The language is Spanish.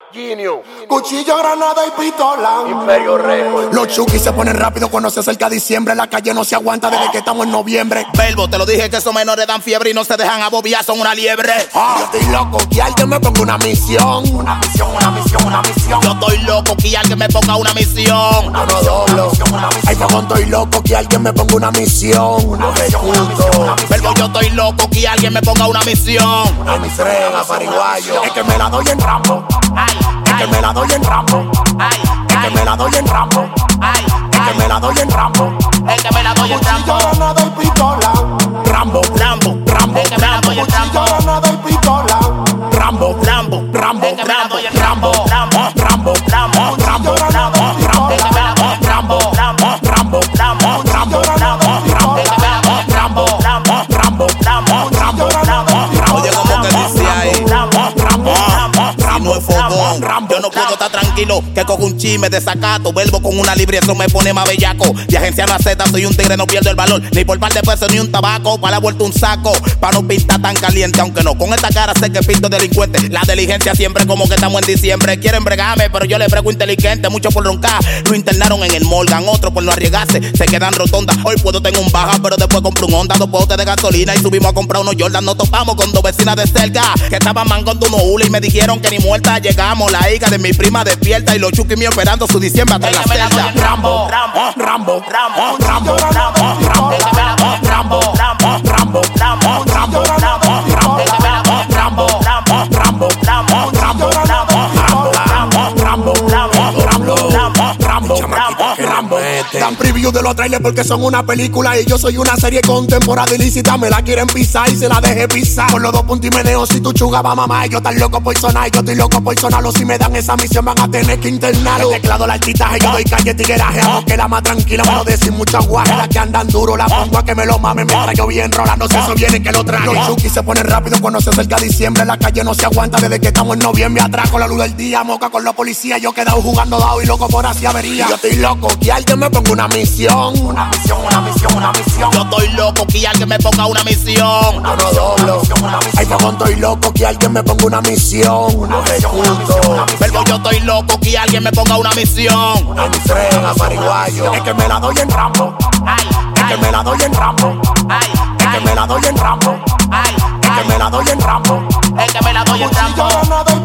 Genio, cuchillo, granada y pistola. Imperio Records. Los chukis se ponen rápido cuando se acerca diciembre. La calle no se aguanta desde que estamos en noviembre. Verbo, te lo dije que esos menores dan fiebre y no se dejan abobiar, son una liebre. Yo estoy loco que alguien me ponga una misión. Una misión, una misión, una misión. Yo estoy loco que alguien me ponga una misión. Yo no doblo. Ay, pagón, estoy loco que alguien me ponga una misión. Los ejecuto. Verbo, yo estoy loco que alguien me ponga una misión. A mi frega, pariguayo. Es que me la doy en Rambo. Es que me la doy en Rambo. Es que me la doy en Rambo. Es que me la doy en Rambo. Es que me la doy en Cuchillo, Rambo. granada y pistola. Rambo, Rambo, Rambo, es que me la doy en cuchillo, Rambo. granada y pistola. Rambo, Rambo, Rambo, es que me la doy en Rambo, Rambo. Rambo, Rambo, Rambo, Rambo, es que me la doy en Rambo, Rambo. Rambo, Rambo, Rambo, Rambo, es que me la doy en Rambo, Rambo. Rambo, Rambo, Rambo, Oye, como que dice ahí. Si no es fogón, yo no puedo estar tranquilo que cojo un chisme de sacato. Vuelvo con una libre, eso me pone más bellaco. De agencia no acepta, soy un tigre, no pierdo el valor. Ni por par de pesos ni un tabaco, para la vuelta un saco. Para no pintar tan caliente, aunque no, con esta cara sé que pinto delincuente. La diligencia siempre como que estamos en diciembre. Quieren bregarme, pero yo le brego inteligente. Muchos por roncar, lo internaron en el Morgan. Otros por no arriesgarse, se quedan rotondas. Hoy puedo tener un baja, pero después compro un Honda, 2 potes de gasolina y subimos a comprar unos Jordan. Nos topamos con 2 vecinas de cerca que estaban mangando unos hula y me dijeron que ni muerta llegamos. La hija de mi prima despierta y los chukis míos esperando su diciembre hasta la celda. Rambo, Rambo, Rambo, Rambo, Rambo, Rambo, Rambo, Rambo, Rambo, Rambo, dan preview de los trailers porque son una película y yo soy una serie contemporánea ilícita. Me la quieren pisar y se la dejé pisar. Con los 2 puntos y meneo si tu chuga va mamá. Yo tan loco por sonar, yo estoy loco por sonarlo. Si me dan esa misión van a tener que internarlo. El teclado, el altitaje, yo doy calle tigueraje. Que la más tranquila, me lo decir mucha guaje. Las que andan duro, la pongo a que me lo mame. Mientras yo bien rolando, si eso viene que lo traje. Los chukis se ponen rápido cuando se acerca diciembre. La calle no se aguanta desde que estamos en noviembre. Atrás con la luz del día, moca con los policías. Yo he quedado jugando dado y loco por así avería. Yo estoy loco que alguien me ponga una misión. Una misión, una misión, una misión. Yo estoy loco que alguien me ponga una misión. Yo no doblo. Ay, pagón, estoy loco que alguien me ponga una misión. Los ejecuto. Verbo, yo estoy loco que alguien me ponga una misión. A mi frega, pariguayo. Es que me la doy en Rambo. Es que me la doy en Rambo. Es que me la doy en Rambo. Es que me la doy en Rambo. Es que me la doy en Cuchillo, Rambo. granada y